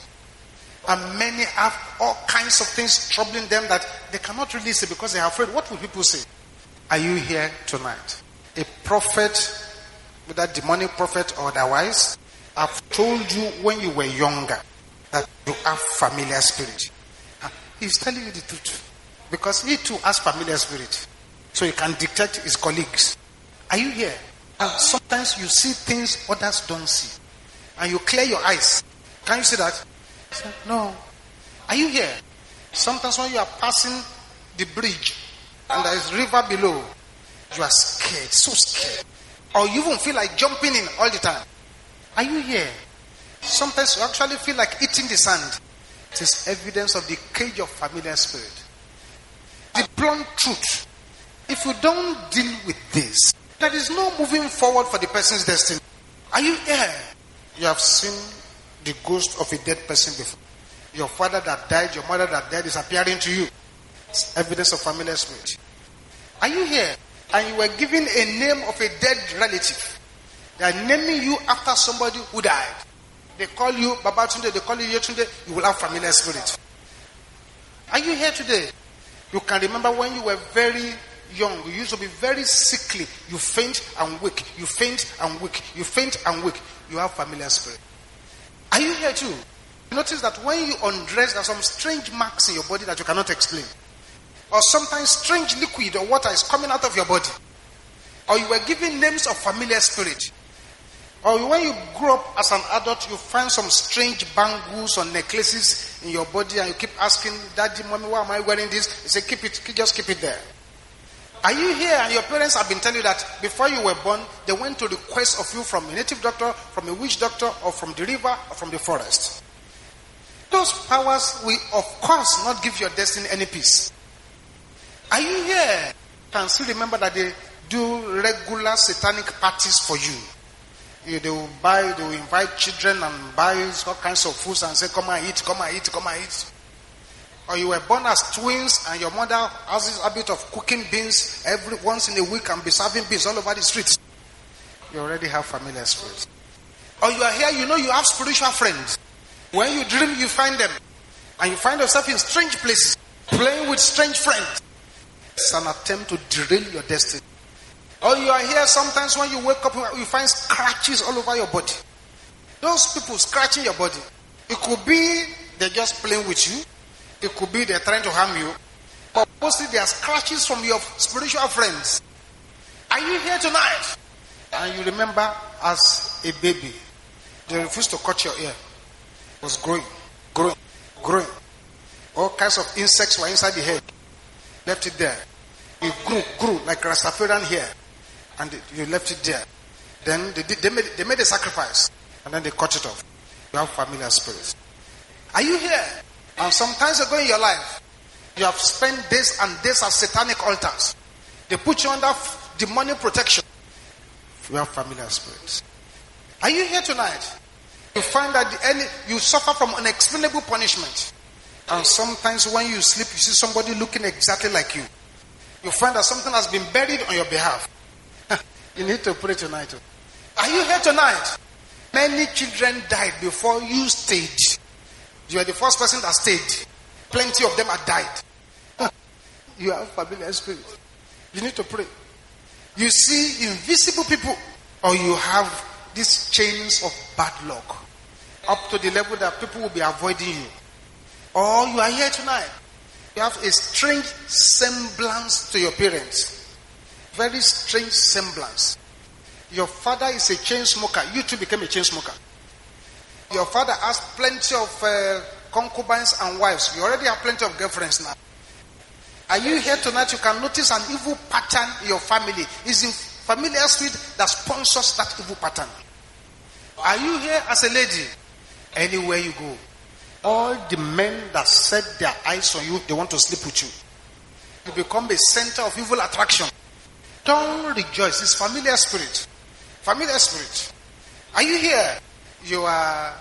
S2: And many have all kinds of things troubling them that they cannot release it because they are afraid. What will people say? Are you here tonight? A prophet, whether demonic prophet or otherwise, I've told you when you were younger that you have familiar spirit. He's telling you the truth. Because he too has familiar spirit. So he can dictate his colleagues. Are you here? And sometimes you see things others don't see. And you clear your eyes. Can you see that? No. Are you here? Sometimes when you are passing the bridge and there is river below, you are scared, so scared. Or you even feel like jumping in all the time. Are you here? Sometimes you actually feel like eating the sand. It is evidence of the cage of familiar spirit. The blunt truth. If you don't deal with this, there is no moving forward for the person's destiny. Are you here? You have seen the ghost of a dead person before. Your father that died, your mother that died is appearing to you. It's evidence of familiar spirit. Are you here? And you were given a name of a dead relative. They are naming you after somebody who died. They call you Babatunde, they call you Yetunde, you will have familiar spirit. Are you here today? You can remember when you were very young, you used to be very sickly. You faint and wake. You faint and wake. You faint and wake. You have familiar spirit. Are you here too? Notice that when you undress, there are some strange marks in your body that you cannot explain. or sometimes strange liquid or water is coming out of your body, or you were given names of familiar spirit, or when you grow up as an adult, you find some strange bangles or necklaces in your body and you keep asking, Daddy, Mommy, why am I wearing this? You say, just keep it there. Are you here and your parents have been telling you that before you were born, they went to request of you from a native doctor, from a witch doctor, or from the river, or from the forest? Those powers will, of course, not give your destiny any peace. Are you here? Can still remember that they do regular satanic parties for you. They will invite children and buy all kinds of foods and say, come and eat, come and eat, come and eat. Or you were born as twins and your mother has this habit of cooking beans once in a week and be serving beans all over the streets. You already have familiar spirits. Or you are here, you have spiritual friends. When you dream, you find them. And you find yourself in strange places, playing with strange friends. It's an attempt to derail your destiny. Or you are here sometimes when you wake up, you find scratches all over your body. Those people scratching your body. It could be they're just playing with you. It could be they're trying to harm you. But mostly they are scratches from your spiritual friends. Are you here tonight? And you remember as a baby, they refused to cut your ear. It was growing. All kinds of insects were inside the head. Left it there. It grew like Rastafarian hair. And you left it there. Then they made a sacrifice. And then they cut it off. You have familiar spirits. Are you here? And sometimes ago in your life, you have spent days and days at satanic altars. They put you under demonic protection. You have familiar spirits. Are you here tonight? You find that you suffer from unexplainable punishment. And sometimes when you sleep, you see somebody looking exactly like you. You find that something has been buried on your behalf. You need to pray tonight. Are you here tonight? Many children died before you stayed. You are the first person that stayed. Plenty of them have died. You have familiar spirits. You need to pray. You see invisible people, or you have these chains of bad luck, up to the level that people will be avoiding you. Or you are here tonight. You have a strange semblance to your parents. Very strange semblance. Your father is a chain smoker. You too became a chain smoker. Your father has plenty of concubines and wives. You already have plenty of girlfriends now. Are you here tonight? You can notice an evil pattern in your family. It's in familiar spirit that sponsors that evil pattern. Are you here as a lady? Anywhere you go, all the men that set their eyes on you, they want to sleep with you. You become a center of evil attraction. Don't rejoice. It's familiar spirit. Familiar spirit. Are you here? You are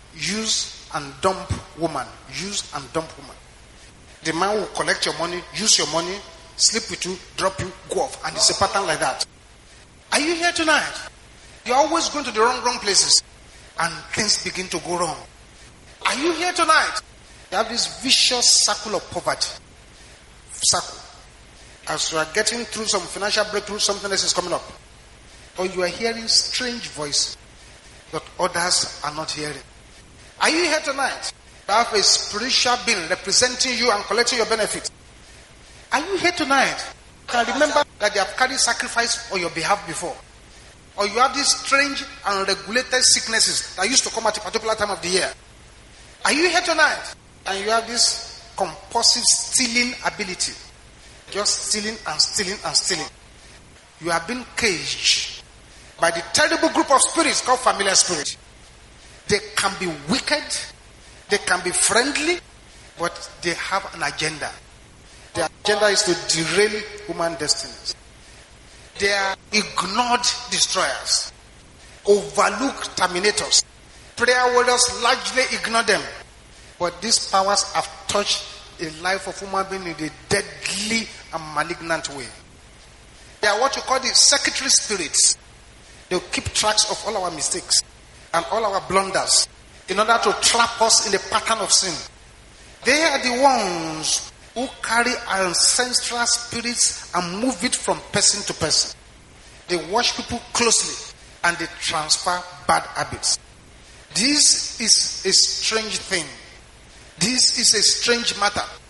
S2: use and dump woman. Use and dump woman. The man will collect your money, use your money, sleep with you, drop you, go off. And it's a pattern like that. Are you here tonight? You're always going to the wrong places. And things begin to go wrong. Are you here tonight? You have this vicious circle of poverty. Circle. As you are getting through some financial breakthrough, something else is coming up. Or you are hearing strange voices that others are not hearing. Are you here tonight? You have a spiritual being representing you and collecting your benefits. Are you here tonight? Can I remember that they have carried sacrifice on your behalf before? Or you have these strange and unregulated sicknesses that used to come at a particular time of the year. Are you here tonight? And you have this compulsive stealing ability. Just stealing and stealing and stealing. You have been caged by the terrible group of spirits called familiar spirit. They can be wicked, they can be friendly, but they have an agenda. Their agenda is to derail human destinies. They are ignored destroyers, overlooked terminators. Prayer warriors largely ignore them. But these powers have touched the life of human being in a deadly and malignant way. They are what you call the secretary spirits. They'll keep tracks of all our mistakes and all our blunders in order to trap us in the pattern of sin. They are the ones who carry ancestral spirits and move it from person to person. They watch people closely and they transfer bad habits. This is a strange thing. This is a strange matter.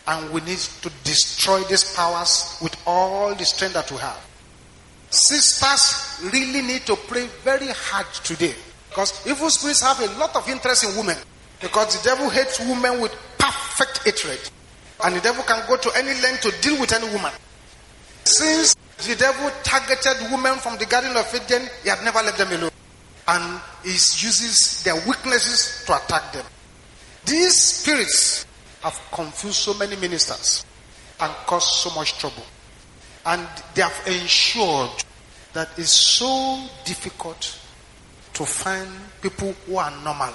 S2: And we need to destroy these powers with all the strength that we have. Sisters really need to pray very hard today. Because evil spirits have a lot of interest in women. Because the devil hates women with perfect hatred. And the devil can go to any length to deal with any woman. Since the devil targeted women from the Garden of Eden, he had never left them alone. And he uses their weaknesses to attack them. These spirits have confused so many ministers and caused so much trouble. And they have ensured that it's so difficult to find people who are normal.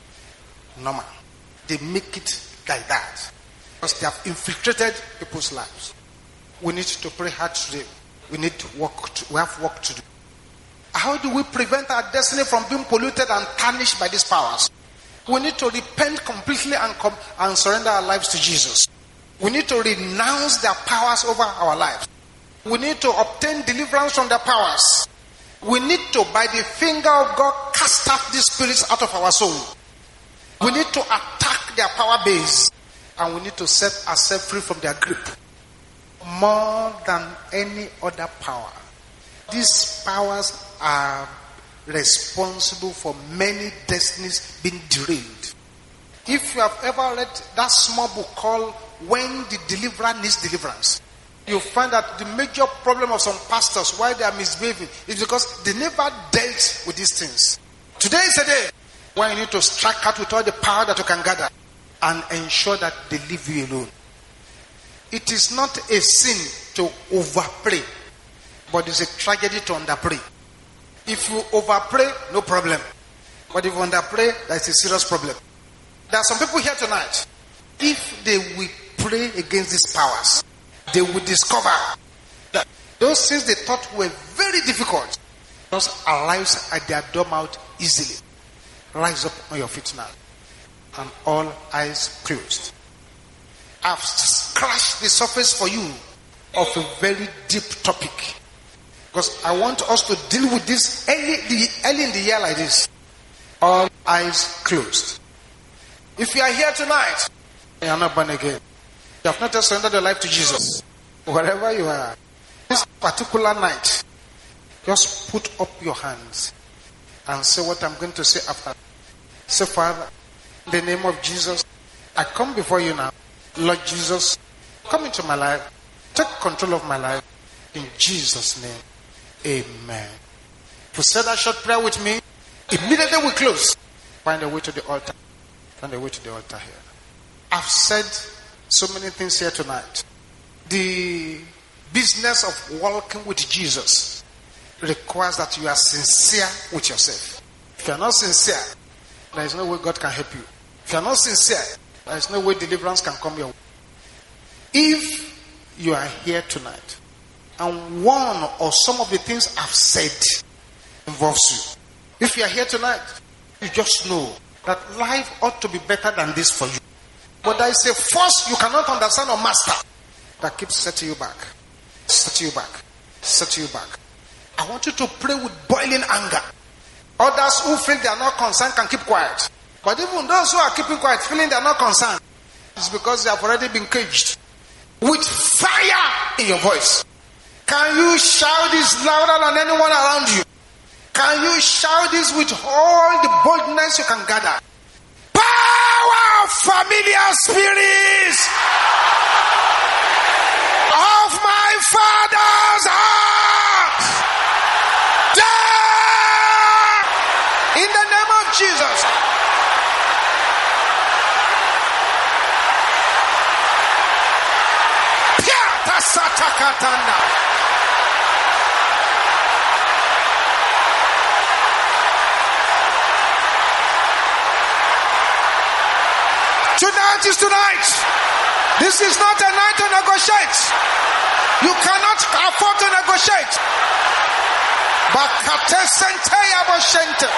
S2: They make it like that. Because they have infiltrated people's lives. We need to pray hard today. We have work to do. How do we prevent our destiny from being polluted and tarnished by these powers? We need to repent completely and surrender our lives to Jesus. We need to renounce their powers over our lives. We need to obtain deliverance from their powers. We need to, by the finger of God, cast out these spirits out of our soul. We need to attack their power base. And we need to set ourselves free from their grip. More than any other power, these powers are responsible for many destinies being derailed. If you have ever read that small book called When the Deliverer Needs Deliverance, you'll find that the major problem of some pastors, why they are misbehaving, is because they never dealt with these things. Today is a day when you need to strike out with all the power that you can gather and ensure that they leave you alone. It is not a sin to overpray, but it's a tragedy to underpray. If you overpray, no problem. But if you underpray, that's a serious problem. There are some people here tonight, if they will pray against these powers, they will discover that those things they thought were very difficult, those our lives at their doormouth easily. Rise up on your feet now. And all eyes closed. I've scratched the surface for you of a very deep topic. Because I want us to deal with this early in the year like this. All eyes closed. If you are here tonight, you are not born again. You have not just surrendered your life to Jesus. Wherever you are, this particular night, just put up your hands and say what I'm going to say after. Say, Father, in the name of Jesus, I come before you now. Lord Jesus, come into my life. Take control of my life. In Jesus' name, amen. If you say that short prayer with me, immediately we close. Find a way to the altar. Find a way to the altar here. I've said so many things here tonight. The business of walking with Jesus requires that you are sincere with yourself. If you are not sincere, there is no way God can help you. If you are not sincere, there is no way deliverance can come your way. If you are here tonight and one or some of the things I've said involves you, if you are here tonight, you just know that life ought to be better than this for you. But there is a force you cannot understand or master that keeps setting you back. Setting you back. Setting you back. I want you to pray with boiling anger. Others who feel they are not concerned can keep quiet. But even those who are keeping quiet, feeling they are not concerned, it's because they have already been caged. With fire in your voice. Can you shout this louder than anyone around you? Can you shout this with all the boldness you can gather? Power of familiar spirits of my father's house. Die in the name of Jesus. Tonight is tonight. This is not a night to negotiate. You cannot afford to negotiate. Bakate sente yaboshente.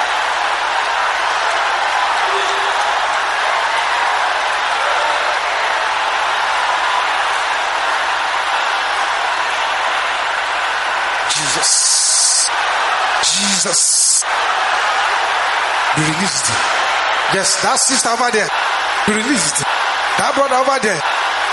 S2: Jesus. Be released. Yes, that sister over there. Be released. That brother over there.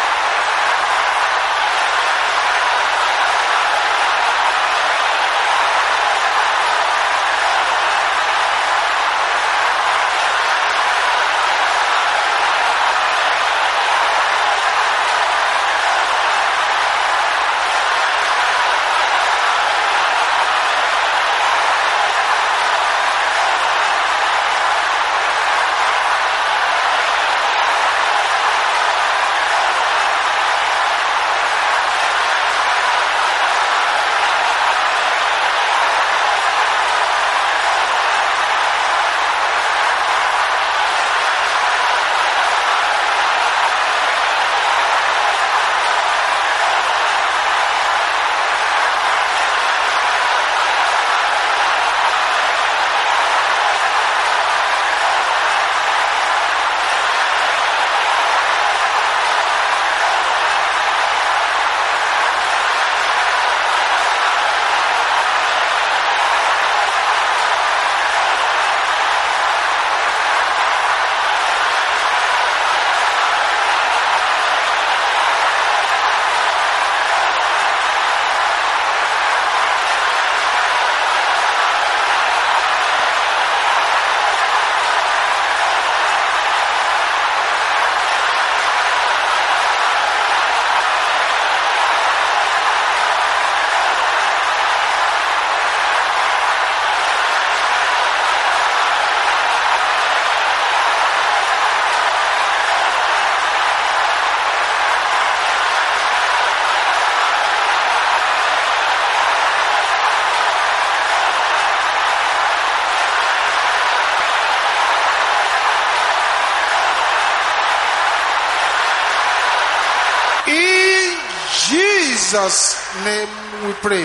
S2: Jesus' name we pray.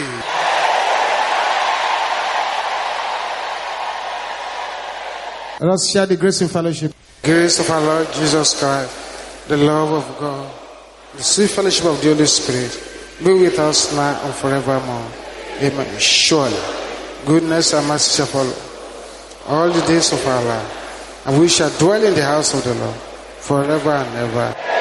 S2: Let us share the grace in fellowship. Grace of our Lord Jesus Christ, the love of God, the sweet fellowship of the Holy Spirit be with us now and forevermore. Amen. Surely, goodness and mercy shall follow all the days of our life, and we shall dwell in the house of the Lord forever and ever.